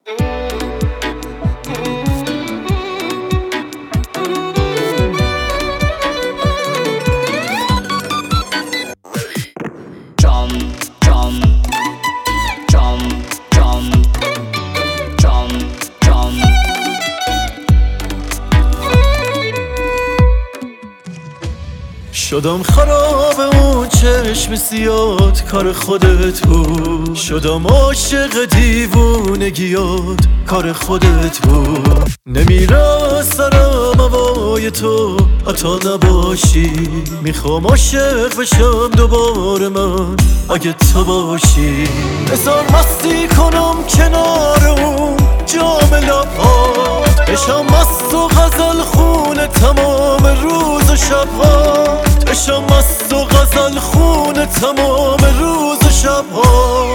شدم خراب اون چشم سیاد کار خودت بود، شدم عاشق دیوونگیات کار خودت بود. نمیره از سرم هوای تو حتی نباشی، میخوام عاشق بشم دوباره من اگه تو باشی. بذار مستی کنم کنار اون جام لبها، بشم مست و غزل خونه تمام روز و شبها، بشم مست و غزل خونه تمام روز و شبها.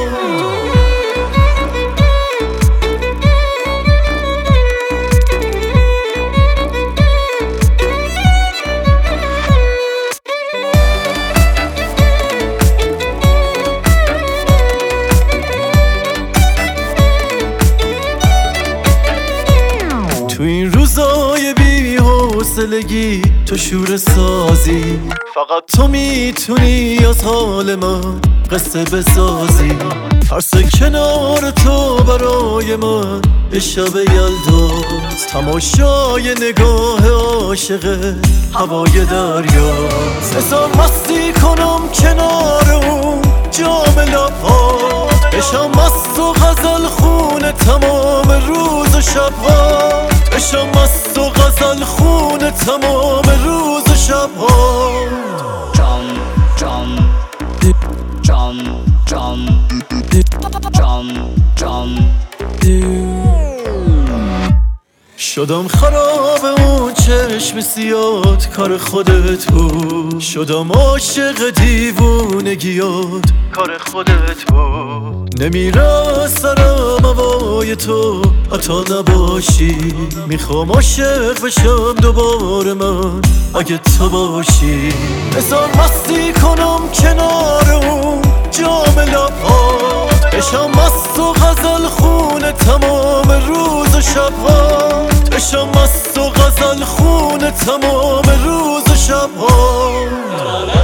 تو این روزای بی حوصلگی تو شور سازی، فقط تو میتونی از حال من قصه بسازی. ترس کنار تو برای من یه شب یلداست، تماشای نگاه عاشق هوای دریاست. بذار مستی کنم کنار اون جام لبها، بشم مست و غزل خونه تمام روز و شبها، بشم مست و غزل خونه تمام روز و شبها. جان جان جان جان جان جان شدم خراب اون چشم سیاد کار خودت بود، شدم عاشق دیوونگیات کار خودت بود. نمیره از سرم هوای تو حتی نباشی، میخوام عاشق بشم دوباره من اگه تو باشی. بذار مستی کنم کنار اون جام لبها، بشم مست و غزل خونه تمام روز و شبها، بشم مست و غزل خونه تمام روز و شبها.